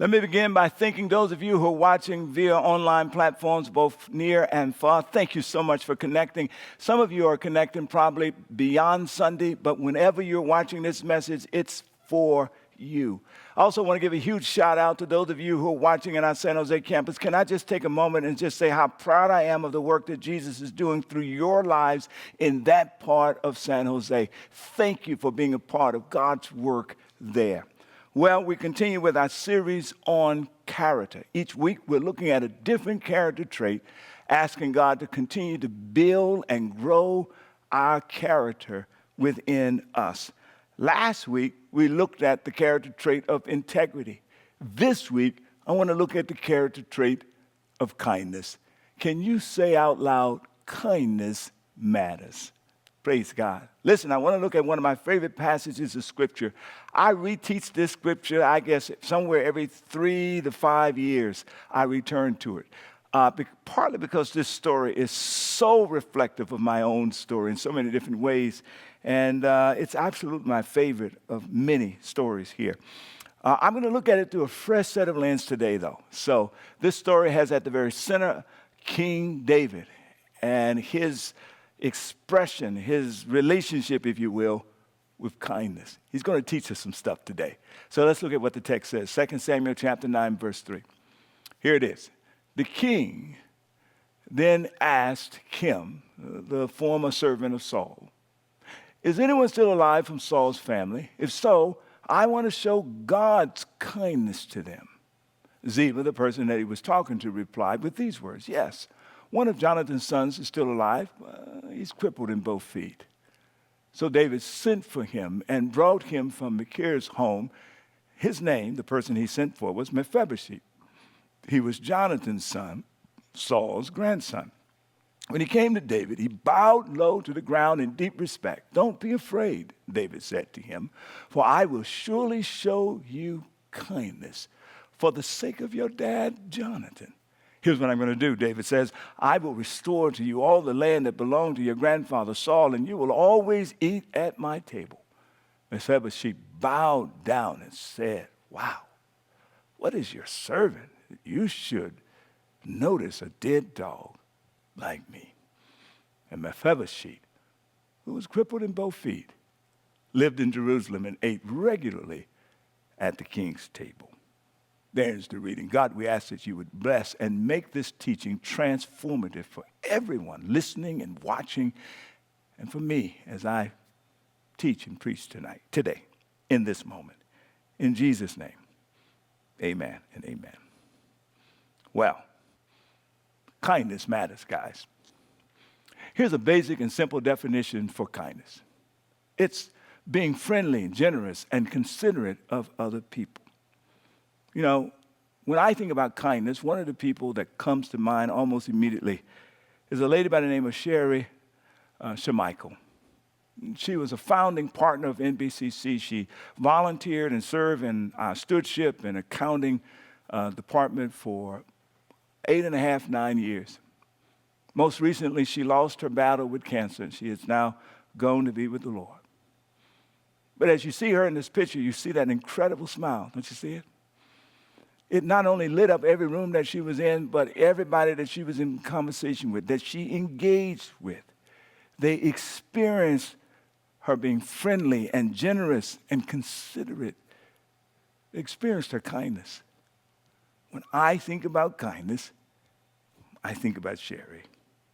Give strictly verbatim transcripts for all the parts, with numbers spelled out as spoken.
Let me begin by thanking those of you who are watching via online platforms, both near and far. Thank you so much for connecting. Some of you are connecting probably beyond Sunday, but whenever you're watching this message, it's for you. I also want to give a huge shout out to those of you who are watching in our San Jose campus. Can I just take a moment and just say how proud I am of the work that Jesus is doing through your lives in that part of San Jose. Thank you for being a part of God's work there. Well, we continue with our series on character. Each week, we're looking at a different character trait, asking God to continue to build and grow our character within us. Last week, we looked at the character trait of integrity. This week, I want to look at the character trait of kindness. Can you say out loud, kindness matters? Praise God. Listen, I want to look at one of my favorite passages of Scripture. I reteach this Scripture, I guess, somewhere every three to five years, I return to it. Uh, be- partly because this story is so reflective of my own story in so many different ways. And uh, it's absolutely my favorite of many stories here. Uh, I'm going to look at it through a fresh set of lens today, though. So this story has at the very center King David and his expression, his relationship, if you will, with kindness. He's going to teach us some stuff today. So let's look at what the text says. Second Samuel chapter nine, verse three. Here it is. The king then asked Kim, the former servant of Saul, "Is anyone still alive from Saul's family? If so, I want to show God's kindness to them." Ziba, the person that he was talking to, replied with these words, "Yes, one of Jonathan's sons is still alive. Uh, he's crippled in both feet." So David sent for him and brought him from Machir's home. His name, the person he sent for, was Mephibosheth. He was Jonathan's son, Saul's grandson. When he came to David, he bowed low to the ground in deep respect. "Don't be afraid," David said to him, "for I will surely show you kindness for the sake of your dad, Jonathan. Here's what I'm going to do," David says. "I will restore to you all the land that belonged to your grandfather Saul, and you will always eat at my table." Mephibosheth bowed down and said, "Wow, what is your servant? You should notice a dead dog like me." And Mephibosheth, who was crippled in both feet, lived in Jerusalem and ate regularly at the king's table. There's the reading. God, we ask that you would bless and make this teaching transformative for everyone listening and watching, and for me as I teach and preach tonight, today, in this moment. In Jesus' name, amen and amen. Well, kindness matters, guys. Here's a basic and simple definition for kindness. It's being friendly, generous, and considerate of other people. You know, when I think about kindness, one of the people that comes to mind almost immediately is a lady by the name of Sherry uh, Shemichael. She was a founding partner of N B C C. She volunteered and served in our stewardship and accounting uh, department for eight and a half, nine years. Most recently, she lost her battle with cancer, and she is now gone to be with the Lord. But as you see her in this picture, you see that incredible smile. Don't you see it? It not only lit up every room that she was in, but everybody that she was in conversation with, that she engaged with. They experienced her being friendly and generous and considerate. They experienced her kindness. When I think about kindness, I think about Sherry.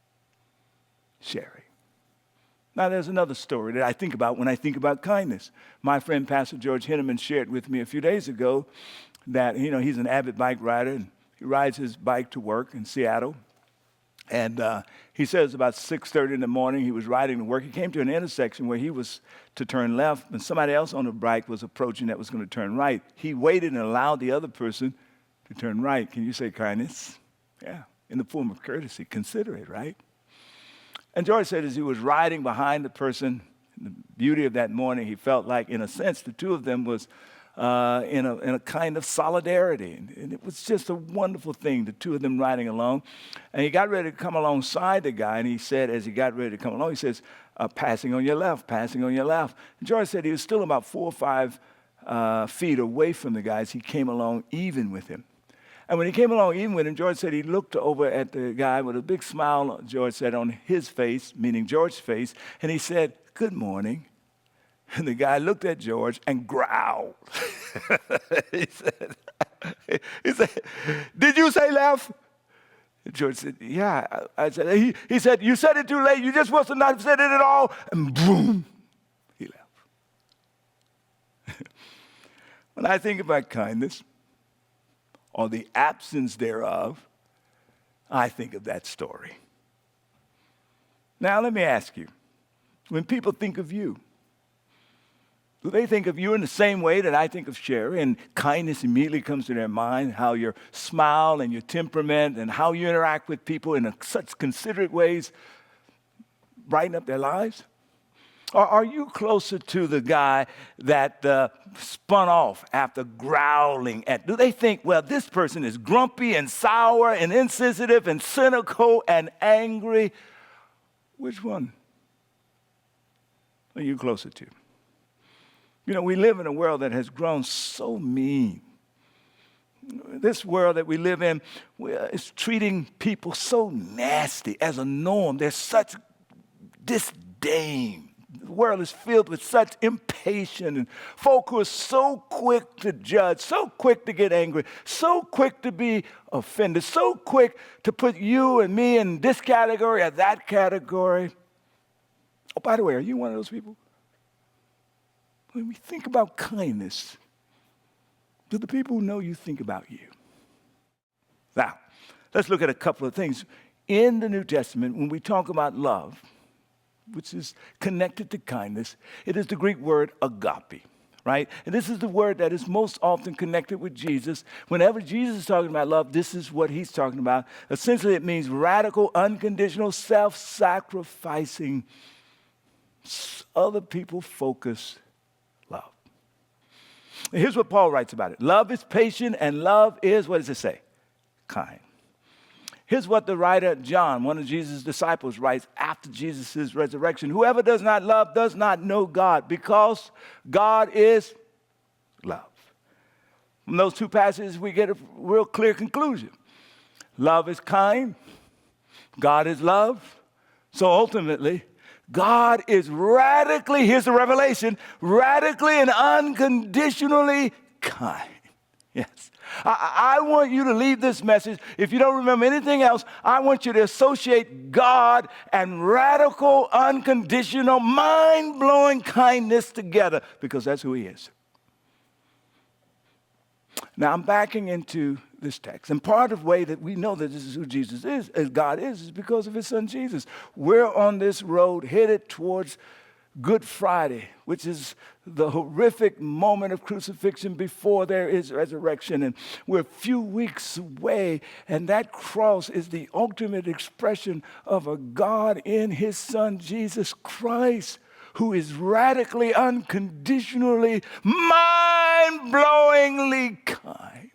Sherry. Now, there's another story that I think about when I think about kindness. My friend, Pastor George Henneman, shared with me a few days ago that, you know, he's an avid bike rider, and he rides his bike to work in Seattle. And uh, he says about six thirty in the morning, he was riding to work. He came to an intersection where he was to turn left, and somebody else on the bike was approaching that was going to turn right. He waited and allowed the other person to turn right. Can you say kindness? Yeah, in the form of courtesy. Consider it, right? And George said as he was riding behind the person, the beauty of that morning, he felt like, in a sense, the two of them was uh, in, a, in a kind of solidarity. And, and it was just a wonderful thing, the two of them riding along. And he got ready to come alongside the guy, and he said, as he got ready to come along, he says, uh, passing on your left, passing on your left. And George said he was still about four or five uh, feet away from the guys, he came along even with him. And when he came along even with him, George said he looked over at the guy with a big smile, George said, on his face, meaning George's face, and he said, "Good morning." And the guy looked at George and growled. he said, he said, "Did you say left?" And George said, "Yeah." I said, he, he said, "You said it too late. You just must have not said it at all." And boom, he left. When I think about kindness, or the absence thereof, I think of that story. Now, let me ask you, when people think of you, do they think of you in the same way that I think of Sherry, and kindness immediately comes to their mind, how your smile and your temperament and how you interact with people in a, such considerate ways brighten up their lives? Or are you closer to the guy that uh, spun off after growling at? Do they think, well, this person is grumpy and sour and insensitive and cynical and angry? Which one are you closer to? You know, we live in a world that has grown so mean. This world that we live in is treating people so nasty as a norm. There's such disdain. The world is filled with such impatience and folk who are so quick to judge, so quick to get angry, so quick to be offended, so quick to put you and me in this category or that category. Oh, by the way, are you one of those people? When we think about kindness, do the people who know you think about you? Now, let's look at a couple of things. In the New Testament, when we talk about love, which is connected to kindness, it is the Greek word agape, right? And this is the word that is most often connected with Jesus. Whenever Jesus is talking about love, this is what he's talking about. Essentially, it means radical, unconditional, self-sacrificing, other people-focused love. And here's what Paul writes about it. Love is patient, and love is, what does it say? Kind. Here's what the writer John, one of Jesus' disciples, writes after Jesus' resurrection. Whoever does not love does not know God, because God is love. From those two passages, we get a real clear conclusion. Love is kind. God is love. So ultimately, God is radically, here's the revelation, radically and unconditionally kind. Yes. I, I want you to leave this message. If you don't remember anything else, I want you to associate God and radical, unconditional, mind-blowing kindness together, because that's who he is. Now, I'm backing into this text. And part of the way that we know that this is who Jesus is, as God is, is because of his son Jesus. We're on this road headed towards Good Friday, which is the horrific moment of crucifixion before there is resurrection. And we're a few weeks away, and that cross is the ultimate expression of a God in his son, Jesus Christ, who is radically, unconditionally, mind-blowingly kind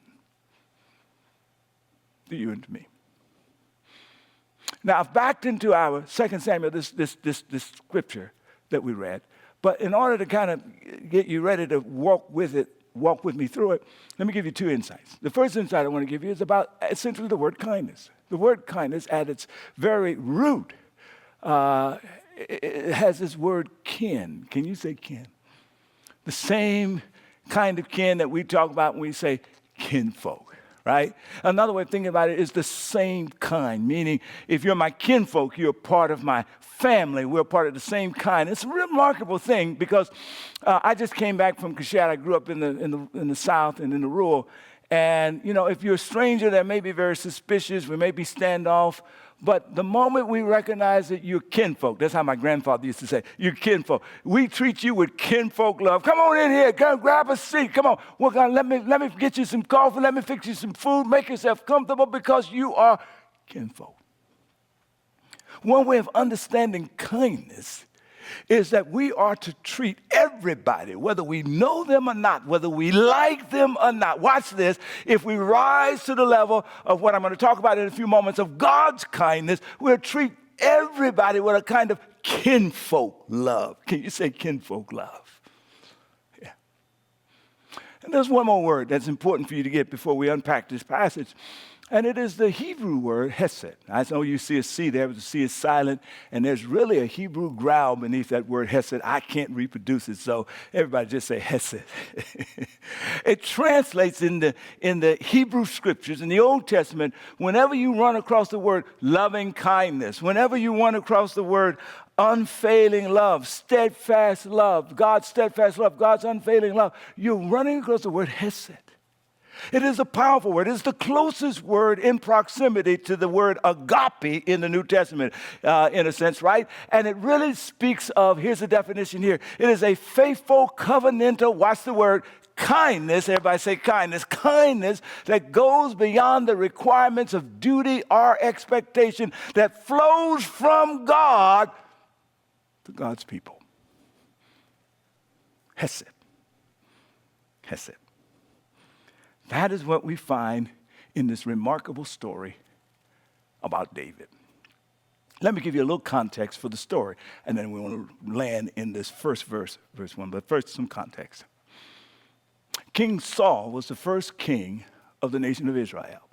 to you and to me. Now, I've backed into our Second Samuel, this, this, this, this scripture that we read. But in order to kind of get you ready to walk with it, walk with me through it, let me give you two insights. The first insight I want to give you is about essentially the word kindness. The word kindness at its very root, uh, it has this word kin. Can you say kin? The same kind of kin that we talk about when we say kinfolk, right? Another way of thinking about it is the same kind, meaning if you're my kinfolk, you're part of my family. We're part of the same kind. It's a remarkable thing because uh, I just came back from Kashad. I grew up in the, in the in the South and in the rural. And, you know, if you're a stranger, that may be very suspicious. We may be standoff. But the moment we recognize that you're kinfolk, that's how my grandfather used to say, you're kinfolk. We treat you with kinfolk love. Come on in here. Come grab a seat. Come on. We're gonna, let me, let me get you some coffee. Let me fix you some food. Make yourself comfortable because you are kinfolk. One way of understanding kindness is that we are to treat everybody, whether we know them or not, whether we like them or not. Watch this. If we rise to the level of what I'm going to talk about in a few moments of God's kindness, we'll treat everybody with a kind of kinfolk love. Can you say kinfolk love? Yeah. And there's one more word that's important for you to get before we unpack this passage. And it is the Hebrew word hesed. I know you see a C there, but the C is silent. And there's really a Hebrew growl beneath that word hesed. I can't reproduce it, so everybody just say hesed. It translates in the, in the Hebrew scriptures, in the Old Testament, whenever you run across the word loving kindness, whenever you run across the word unfailing love, steadfast love, God's steadfast love, God's unfailing love, you're running across the word hesed. It is a powerful word. It's the closest word in proximity to the word agape in the New Testament, uh, in a sense, right? And it really speaks of, here's the definition here. It is a faithful, covenantal, watch the word, kindness. Everybody say kindness. Kindness that goes beyond the requirements of duty or expectation, that flows from God to God's people. Hesed. Hesed. That is what we find in this remarkable story about David. Let me give you a little context for the story, and then we want to land in this first verse, verse one. But first, some context. King Saul was the first king of the nation of Israel,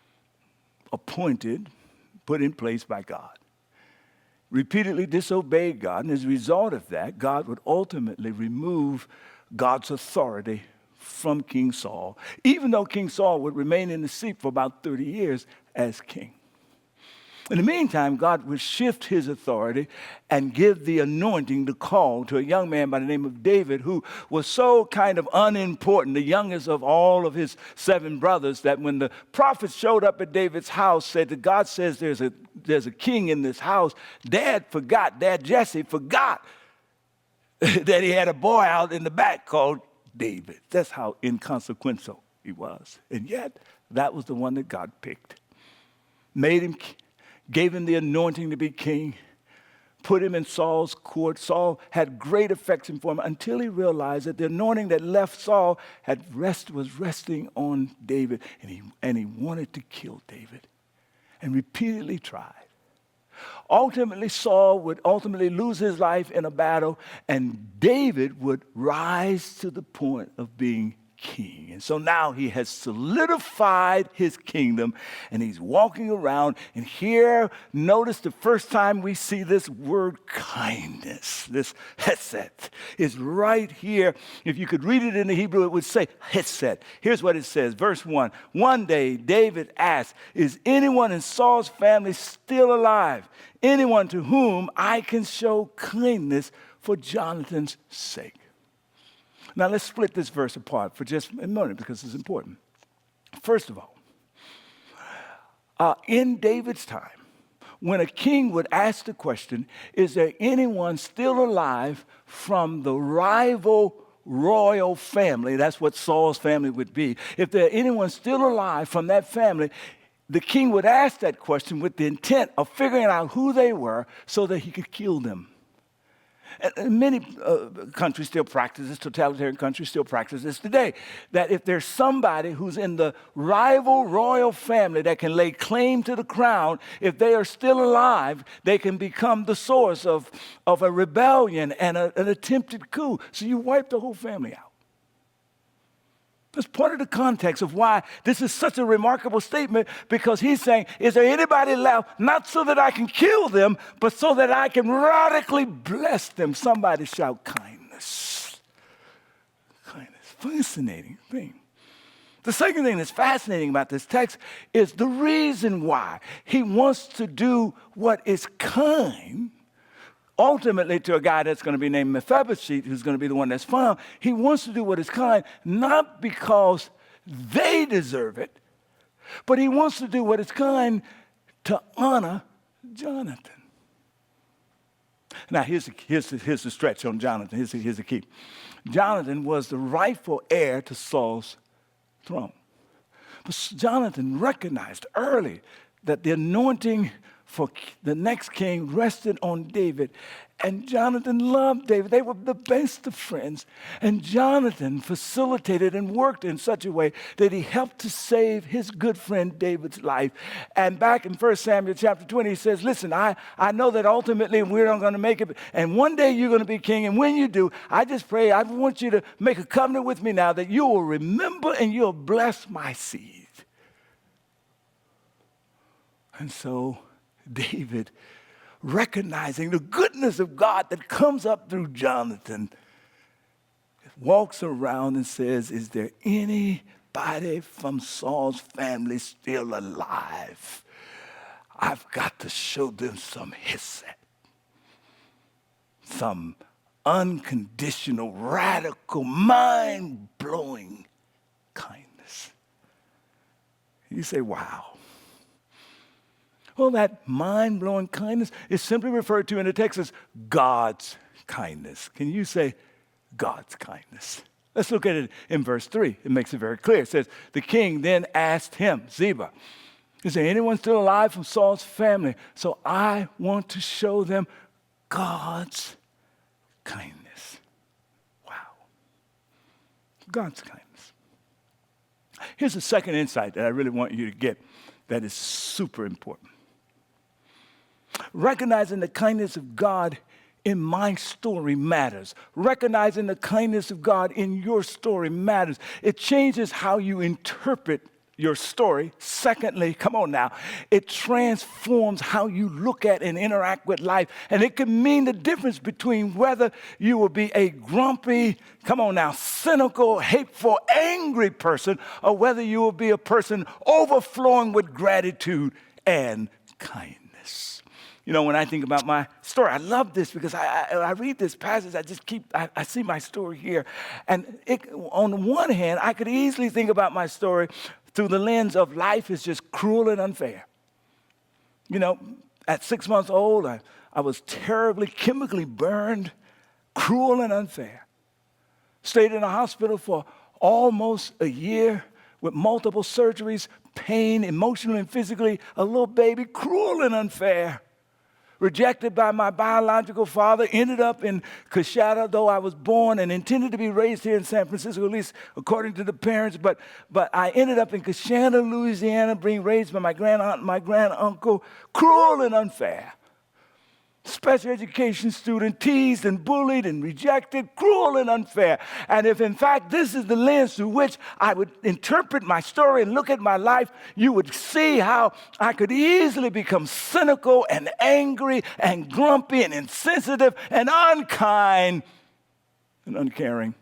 appointed, put in place by God. Repeatedly disobeyed God, and as a result of that, God would ultimately remove God's authority from King Saul, even though King Saul would remain in the seat for about thirty years as king. In the meantime, God would shift his authority and give the anointing, the call, to a young man by the name of David, who was so kind of unimportant, the youngest of all of his seven brothers, that when the prophets showed up at David's house, said that God says there's a, there's a king in this house, Dad forgot, Dad Jesse forgot that he had a boy out in the back called David. That's how inconsequential he was. And yet, that was the one that God picked. Made him, gave him the anointing to be king, put him in Saul's court. Saul had great affection for him until he realized that the anointing that left Saul had rest, was resting on David, and he, and he wanted to kill David, and repeatedly tried. Ultimately, Saul would ultimately lose his life in a battle, and David would rise to the point of being king. And so now he has solidified his kingdom, and he's walking around. And here, notice the first time we see this word kindness, this hesed, is right here. If you could read it in the Hebrew, it would say hesed. Here's what it says, verse one. One day, David asked, is anyone in Saul's family still alive? Anyone to whom I can show kindness for Jonathan's sake? Now, let's split this verse apart for just a moment because it's important. First of all, uh, in David's time, when a king would ask the question, is there anyone still alive from the rival royal family? That's what Saul's family would be. If there anyone still alive from that family, the king would ask that question with the intent of figuring out who they were so that he could kill them. And many uh, countries still practice this, totalitarian countries still practice this today, that if there's somebody who's in the rival royal family that can lay claim to the crown, if they are still alive, they can become the source of, of a rebellion and a, an attempted coup. So you wipe the whole family out. That's part of the context of why this is such a remarkable statement, because he's saying, is there anybody left, not so that I can kill them, but so that I can radically bless them? Somebody shout kindness. Kindness. Fascinating thing. The second thing that's fascinating about this text is the reason why he wants to do what is kind, ultimately to a guy that's going to be named Mephibosheth, who's going to be the one that's found. He wants to do what is kind, not because they deserve it, but he wants to do what is kind to honor Jonathan. Now, here's the, here's the, here's the stretch on Jonathan. Here's the, here's the key. Jonathan was the rightful heir to Saul's throne. But Jonathan recognized early that the anointing for the next king rested on David, And Jonathan loved David. They were the best of friends. And Jonathan facilitated and worked in such a way that he helped to save his good friend David's life. And back in First Samuel chapter twenty, he says, listen, I, I know that ultimately we're not going to make it. And one day you're going to be king. And when you do, I just pray, I want you to make a covenant with me now that you will remember and you'll bless my seed. And so David, recognizing the goodness of God that comes up through Jonathan, walks around and says, is there anybody from Saul's family still alive? I've got to show them some hesed, some unconditional, radical, mind-blowing kindness. You say, wow. Well, that mind-blowing kindness is simply referred to in the text as God's kindness. Can you say God's kindness? Let's look at it in verse three. It makes it very clear. It says, the king then asked him, Ziba, is there anyone still alive from Saul's family? So I want to show them God's kindness. Wow. God's kindness. Here's a second insight that I really want you to get that is super important. Recognizing the kindness of God in my story matters. Recognizing the kindness of God in your story matters. It changes how you interpret your story. Secondly, come on now, it transforms how you look at and interact with life. And it can mean the difference between whether you will be a grumpy, come on now, cynical, hateful, angry person, or whether you will be a person overflowing with gratitude and kindness. You know, when I think about my story, I love this because I, I, I read this passage, I just keep, I, I see my story here. And it, on the one hand, I could easily think about my story through the lens of life is just cruel and unfair. You know, at six months old, I, I was terribly chemically burned, cruel and unfair. Stayed in a hospital for almost a year with multiple surgeries, pain, emotionally and physically, a little baby, cruel and unfair. Rejected by my biological father, ended up in Coshada, though I was born and intended to be raised here in San Francisco, at least according to the parents. But, but I ended up in Coshada, Louisiana, being raised by my grandaunt and my granduncle, cruel and unfair. Special education student, teased and bullied and rejected, cruel and unfair. And if in fact this is the lens through which I would interpret my story and look at my life, you would see how I could easily become cynical and angry and grumpy and insensitive and unkind and uncaring.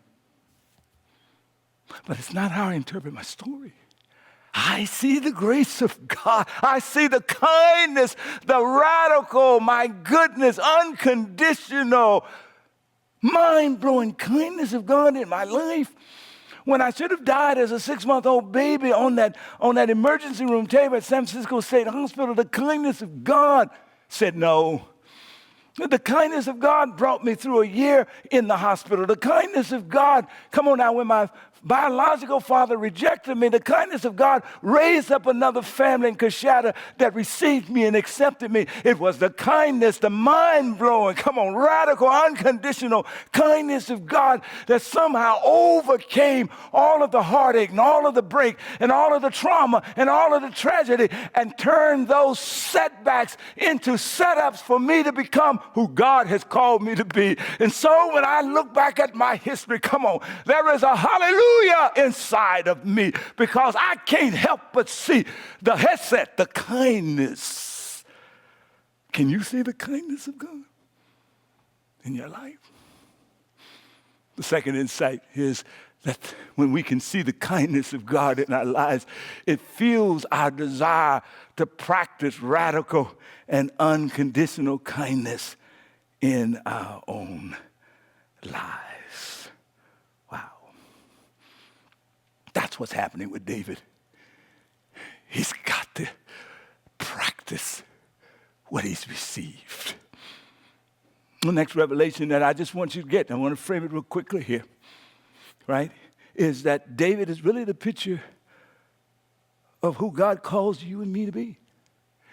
But it's not how I interpret my story. I see the grace of God. I see the kindness, the radical, my goodness, unconditional, mind-blowing kindness of God in my life. When I should have died as a six-month-old baby on that, on that emergency room table at San Francisco State Hospital, the kindness of God said no. The kindness of God brought me through a year in the hospital. The kindness of God, come on now, when my biological father rejected me, the kindness of God raised up another family in Coshada that received me and accepted me. It was the kindness, the mind-blowing, come on, radical, unconditional kindness of God that somehow overcame all of the heartache and all of the break and all of the trauma and all of the tragedy and turned those setbacks into setups for me to become who God has called me to be. And so when I look back at my history, come on, there is a hallelujah inside of me because I can't help but see the hesed, the kindness. Can you see the kindness of God in your life? The second insight is that when we can see the kindness of God in our lives, it fuels our desire to practice radical and unconditional kindness in our own lives. Wow. That's what's happening with David. He's got to practice what he's received. The next revelation that I just want you to get, I want to frame it real quickly here, right, is that David is really the picture of who God calls you and me to be.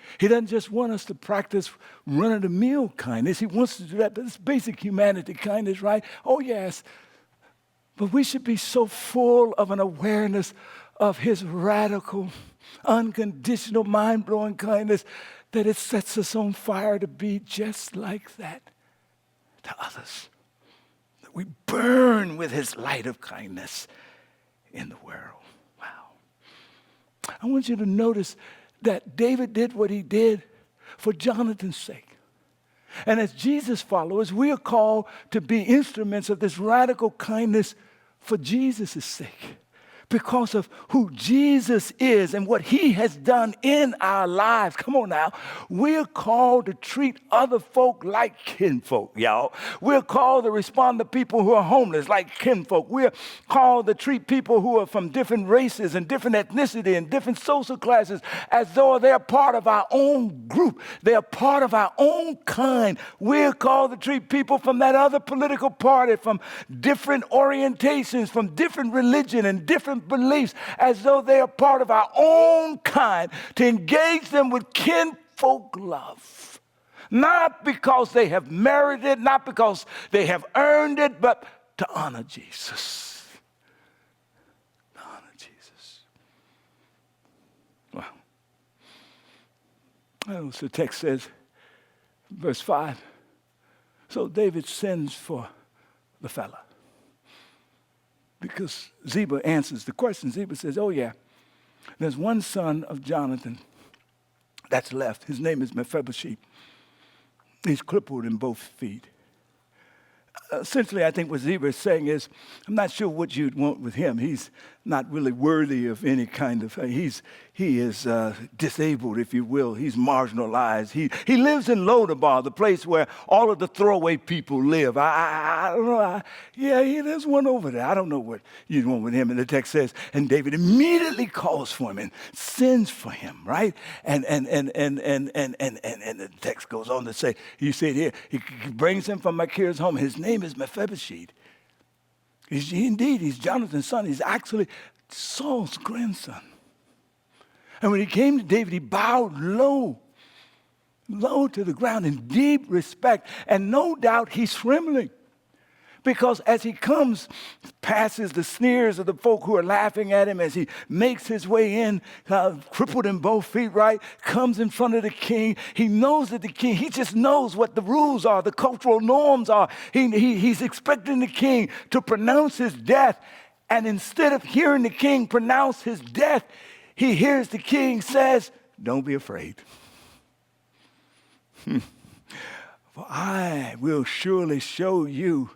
He doesn't just want us to practice run-of-the-mill kindness. He wants to do that. That's basic humanity kindness, right? Oh, yes. But we should be so full of an awareness of his radical, unconditional, mind-blowing kindness that it sets us on fire to be just like that to others. That we burn with his light of kindness in the world. Wow. I want you to notice that David did what he did for Jonathan's sake. And as Jesus followers, we are called to be instruments of this radical kindness for Jesus' sake. Because of who Jesus is and what he has done in our lives. Come on now. We're called to treat other folk like kinfolk, y'all. We're called to respond to people who are homeless like kinfolk. We're called to treat people who are from different races and different ethnicity and different social classes as though they're part of our own group. They're part of our own kind. We're called to treat people from that other political party, from different orientations, from different religion and different beliefs as though they are part of our own kind, to engage them with kinfolk love. Not because they have merited it, not because they have earned it, but to honor Jesus. To honor Jesus. Well, I know what the text says, verse five. So David sends for the fella. Because Ziba answers the question. Ziba says, oh yeah, there's one son of Jonathan that's left. His name is Mephibosheth. He's crippled in both feet. Essentially, I think what Ziba is saying is, I'm not sure what you'd want with him. He's not really worthy of any kind of, he's, he is uh, disabled, if you will. He's marginalized. He, he lives in Lodabar, the place where all of the throwaway people live. I, I, I don't know. I, yeah, he, there's one over there. I don't know what you'd want with him. And the text says, and David immediately calls for him and sends for him, right? And and and and and and and, and, and the text goes on to say, you see it here, he brings him from Machir's home. His name is Mephibosheth. He's, indeed, he's Jonathan's son. He's actually Saul's grandson. And when he came to David, he bowed low, low to the ground in deep respect. And no doubt he's trembling. Because as he comes, passes the sneers of the folk who are laughing at him, as he makes his way in, uh, crippled in both feet, right, comes in front of the king. He knows that the king, he just knows what the rules are, the cultural norms are. He, he, he's expecting the king to pronounce his death. And instead of hearing the king pronounce his death, he hears the king says, don't be afraid. For I will surely show you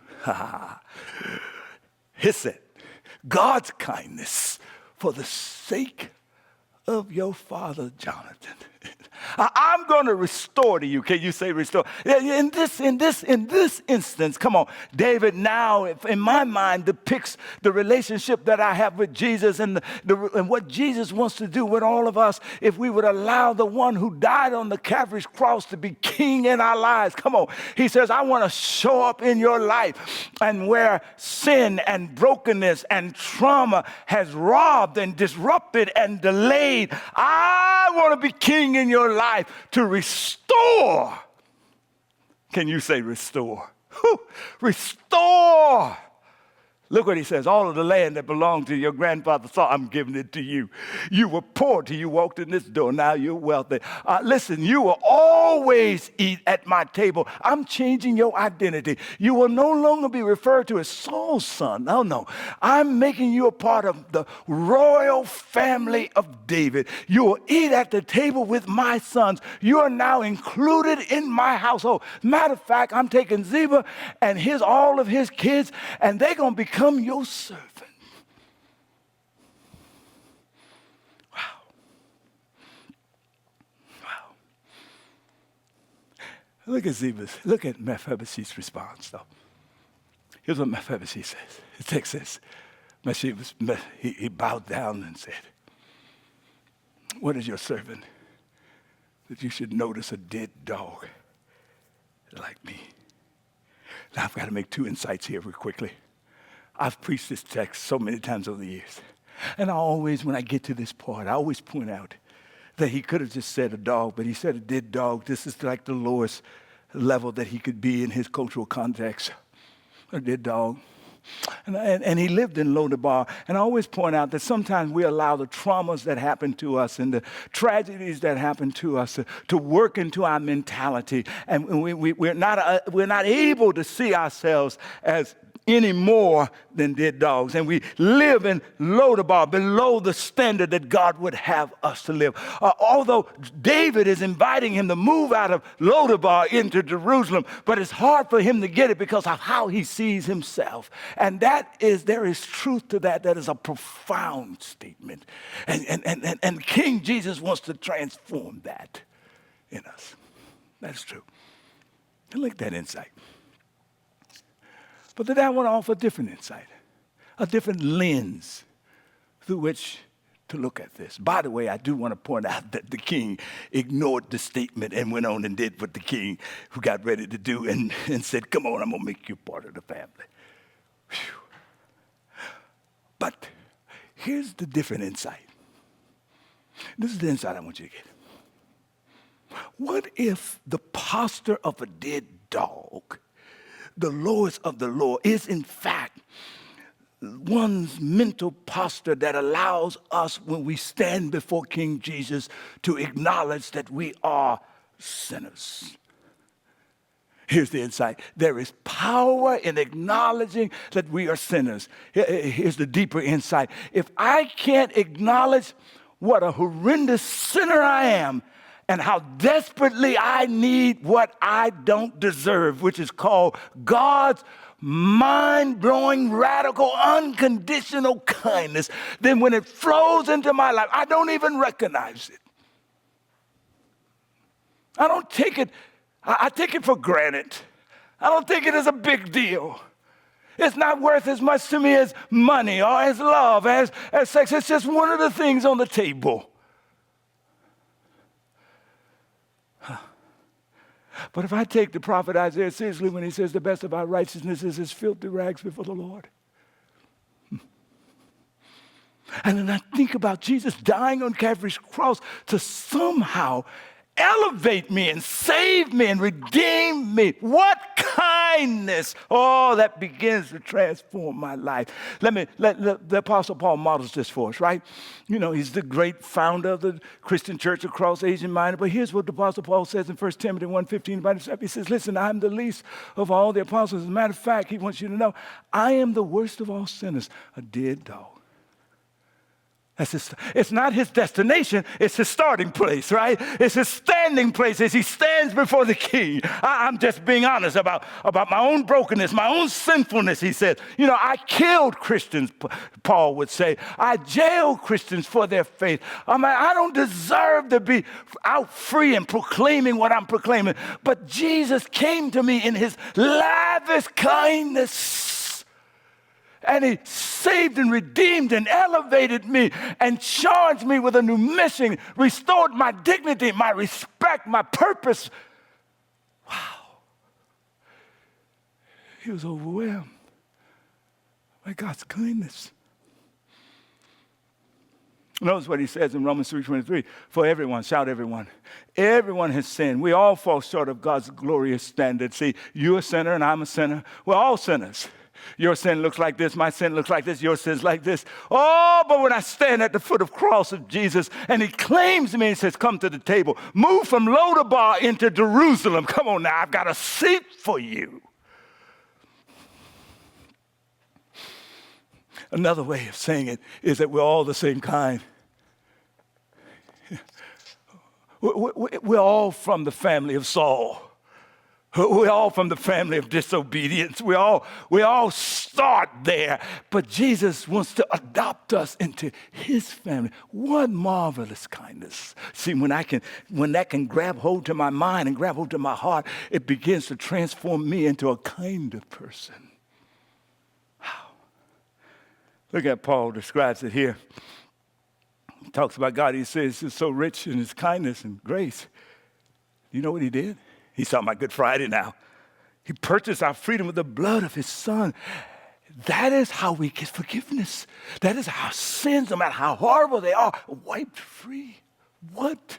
Hissed, God's kindness for the sake of your father Jonathan. I'm going to restore to you. Can you say restore? In this, in this, in this instance, come on, David now, in my mind, depicts the relationship that I have with Jesus and, the, the, and what Jesus wants to do with all of us if we would allow the one who died on the Calvary's cross to be king in our lives. Come on. He says, I want to show up in your life, and where sin and brokenness and trauma has robbed and disrupted and delayed, I want to be king in your life to restore. Can you say restore? Whew. Restore. Look what he says. All of the land that belonged to your grandfather Saul, I'm giving it to you. You were poor till you walked in this door. Now you're wealthy. Uh, listen, you will always eat at my table. I'm changing your identity. You will no longer be referred to as Saul's son. No, no. I'm making you a part of the royal family of David. You will eat at the table with my sons. You are now included in my household. Matter of fact, I'm taking Ziba and his all of his kids, and they're going to become your servant. Wow. Wow. Look at Ziba's, look at Mephibosheth's response, though. Here's what Mephibosheth says. The text says, Mephibosheth, he, he bowed down and said, what is your servant that you should notice a dead dog like me? Now, I've got to make two insights here real quickly. I've preached this text so many times over the years. And I always, when I get to this part, I always point out that he could have just said a dog, but he said a dead dog. This is like the lowest level that he could be in his cultural context. A dead dog. And, and, and he lived in Lodabar. And I always point out that sometimes we allow the traumas that happen to us and the tragedies that happen to us to, to work into our mentality. And we, we, we're, not, uh, we're not able to see ourselves as any more than dead dogs. And we live in Lodabar, below the standard that God would have us to live. Uh, although David is inviting him to move out of Lodabar into Jerusalem, but it's hard for him to get it because of how he sees himself. And that is, there is truth to that. That is a profound statement. And, and, and, and, and King Jesus wants to transform that in us. That's true. And look at that insight. But today I want to offer a different insight, a different lens through which to look at this. By the way, I do want to point out that the king ignored the statement and went on and did what the king who got ready to do and, and said, come on, I'm going to make you part of the family. Whew. But here's the different insight. This is the insight I want you to get. What if the posture of a dead dog, the lowest of the low, is in fact one's mental posture that allows us, when we stand before King Jesus, to acknowledge that we are sinners? Here's the insight. There is power in acknowledging that we are sinners. Here's the deeper insight. If I can't acknowledge what a horrendous sinner I am, and how desperately I need what I don't deserve, which is called God's mind-blowing, radical, unconditional kindness, then when it flows into my life, I don't even recognize it. I don't take it, I, I take it for granted. I don't think it is a big deal. It's not worth as much to me as money or as love, as, as sex. It's just one of the things on the table. But if I take the prophet Isaiah seriously when he says the best of our righteousness is as filthy rags before the Lord. And then I think about Jesus dying on Calvary's cross to somehow elevate me and save me and redeem me. What kindness! Oh, that begins to transform my life. Let me, let, let the Apostle Paul models this for us, right? You know, he's the great founder of the Christian church across Asia Minor. But here's what the Apostle Paul says in First Timothy one fifteen about himself. He says, listen, I'm the least of all the apostles. As a matter of fact, he wants you to know, I am the worst of all sinners, a dead dog. That's his, it's not his destination, it's his starting place, right? It's his standing place as he stands before the king. I, I'm just being honest about, about my own brokenness, my own sinfulness, he says. You know, I killed Christians, Paul would say. I jailed Christians for their faith. I mean, I don't deserve to be out free and proclaiming what I'm proclaiming. But Jesus came to me in his lavish kindness. And he saved and redeemed and elevated me and charged me with a new mission, restored my dignity, my respect, my purpose. Wow. He was overwhelmed by God's kindness. Notice what he says in Romans three twenty-three. For everyone, shout everyone. Everyone has sinned. We all fall short of God's glorious standard. See, you're a sinner and I'm a sinner. We're all sinners. Your sin looks like this, my sin looks like this, your sin's like this. Oh, but when I stand at the foot of the cross of Jesus and he claims me and says, come to the table, move from Lodabar into Jerusalem. Come on now, I've got a seat for you. Another way of saying it is that we're all the same kind. We're all from the family of Saul. We're all from the family of disobedience. We all, we all start there. But Jesus wants to adopt us into his family. What marvelous kindness. See, when I can, when that can grab hold to my mind and grab hold to my heart, it begins to transform me into a kinder person. Wow. Look at Paul describes it here. He talks about God. He says he's so rich in his kindness and grace. You know what he did? He's talking about Good Friday now. He purchased our freedom with the blood of his son. That is how we get forgiveness. That is how sins, no matter how horrible they are, are wiped free. What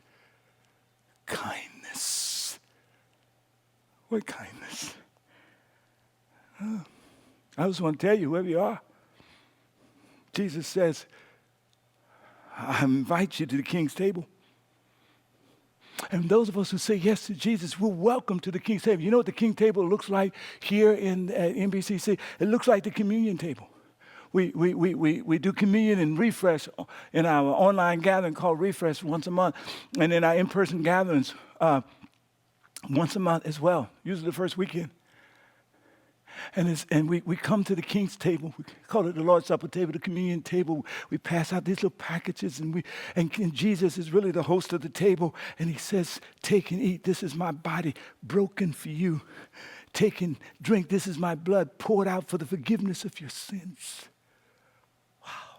kindness. What kindness. Huh. I just want to tell you, wherever you are, Jesus says, I invite you to the King's table. And those of us who say yes to Jesus, we're welcome to the King's table. You know what the King's table looks like here in uh, N B C C? It looks like the communion table. We, we, we, we, we do communion and refresh in our online gathering called Refresh once a month, and in our in-person gatherings uh, once a month as well, usually the first weekend. And, it's, and we, we come to the King's table. We call it the Lord's Supper table, the communion table. We pass out these little packages, and, we, and, and Jesus is really the host of the table. And he says, take and eat. This is my body broken for you. Take and drink. This is my blood poured out for the forgiveness of your sins. Wow.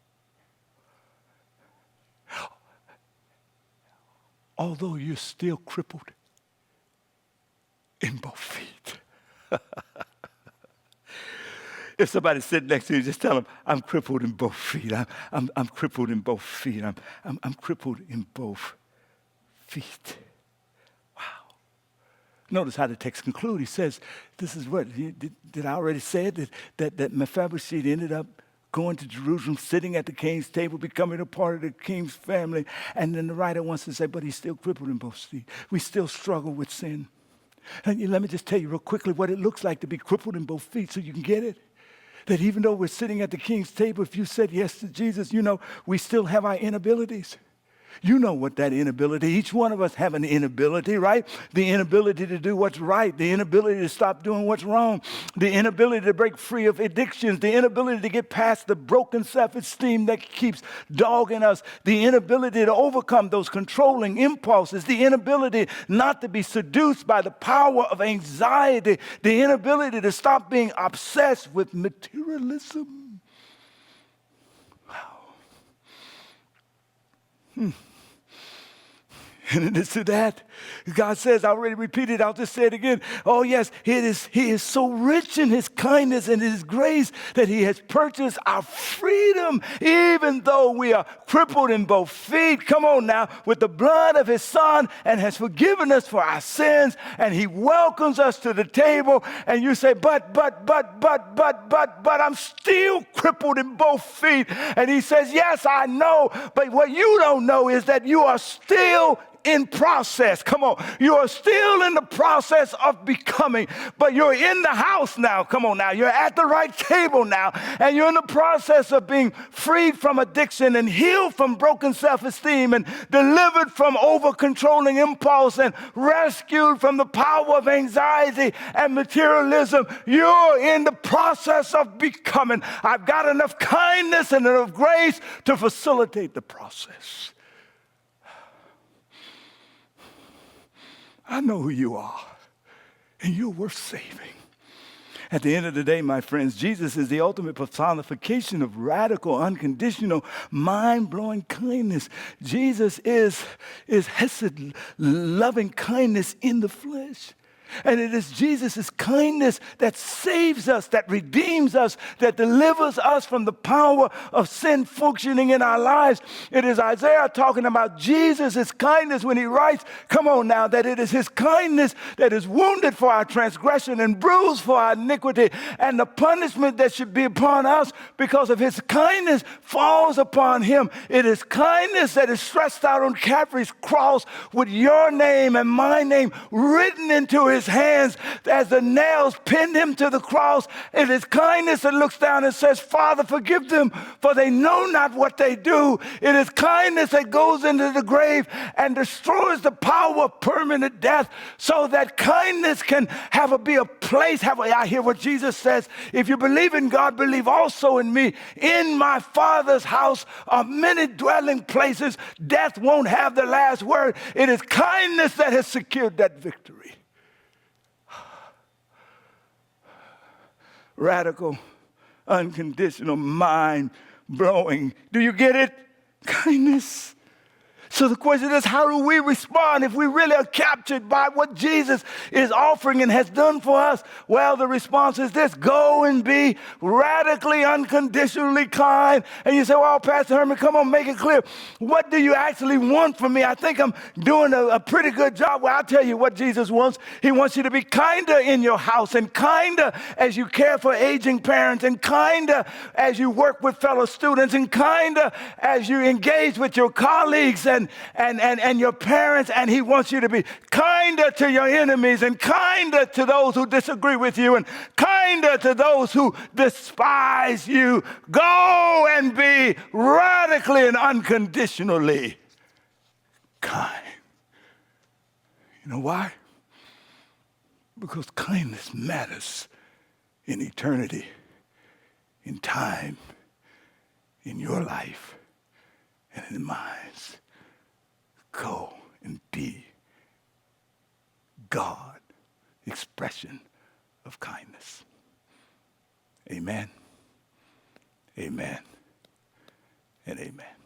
Although you're still crippled in both feet. If somebody's sitting next to you, just tell them, I'm crippled in both feet. I'm, I'm, I'm crippled in both feet. I'm, I'm, I'm crippled in both feet. Wow. Notice how the text concludes. He says, this is what, did, did I already say it? That, that, that Mephibosheth ended up going to Jerusalem, sitting at the king's table, becoming a part of the king's family. And then the writer wants to say, but he's still crippled in both feet. We still struggle with sin. And let me just tell you real quickly what it looks like to be crippled in both feet so you can get it. That even though we're sitting at the king's table, if you said yes to Jesus, you know, we still have our inabilities. You know what that inability, each one of us have an inability, right? The inability to do what's right, the inability to stop doing what's wrong, the inability to break free of addictions, the inability to get past the broken self-esteem that keeps dogging us, the inability to overcome those controlling impulses, the inability not to be seduced by the power of anxiety, the inability to stop being obsessed with materialism. Hmm. And in addition to that, God says, I already repeated, I'll just say it again. Oh, yes, it is, he is so rich in his kindness and his grace that he has purchased our freedom, even though we are crippled in both feet. Come on now, with the blood of his son, and has forgiven us for our sins, and he welcomes us to the table. And you say, but, but, but, but, but, but, but, I'm still crippled in both feet. And he says, yes, I know, but what you don't know is that you are still in process. Come on. You are still in the process of becoming, but you're in the house now. Come on now. You're at the right table now, and you're in the process of being freed from addiction and healed from broken self-esteem and delivered from over-controlling impulse and rescued from the power of anxiety and materialism. You're in the process of becoming. I've got enough kindness and enough grace to facilitate the process. I know who you are, and you're worth saving. At the end of the day, my friends, Jesus is the ultimate personification of radical, unconditional, mind-blowing kindness. Jesus is, is Hesed, loving kindness in the flesh. And it is Jesus' kindness that saves us, that redeems us, that delivers us from the power of sin functioning in our lives. It is Isaiah talking about Jesus' kindness when he writes, come on now, that it is his kindness that is wounded for our transgression and bruised for our iniquity. And the punishment that should be upon us because of his kindness falls upon him. It is kindness that is stretched out on Calvary's cross with your name and my name written into his hands as the nails pinned him to the cross. It is kindness that looks down and says, Father, forgive them, for they know not what they do. It is kindness that goes into the grave and destroys the power of permanent death so that kindness can have a be a place. Have a, I hear what Jesus says, if you believe in God, believe also in me. In my Father's house are many dwelling places. Death won't have the last word. It is kindness that has secured that victory. Radical, unconditional, mind-blowing. Do you get it? Kindness. So the question is, how do we respond if we really are captured by what Jesus is offering and has done for us? Well, the response is this: go and be radically, unconditionally kind. And you say, well, Pastor Herman, come on, make it clear. What do you actually want from me? I think I'm doing a, a pretty good job. Well, I'll tell you what Jesus wants. He wants you to be kinder in your house, and kinder as you care for aging parents, and kinder as you work with fellow students, and kinder as you engage with your colleagues and, and, and, and your parents. And he wants you to be kinder to your enemies, and kinder to those who disagree with you, and kinder to those who despise you. Go and be radically and unconditionally kind. You know why? Because kindness matters in eternity, in time, in your life, and in mine. Go and be God, expression of kindness. Amen, amen, and amen.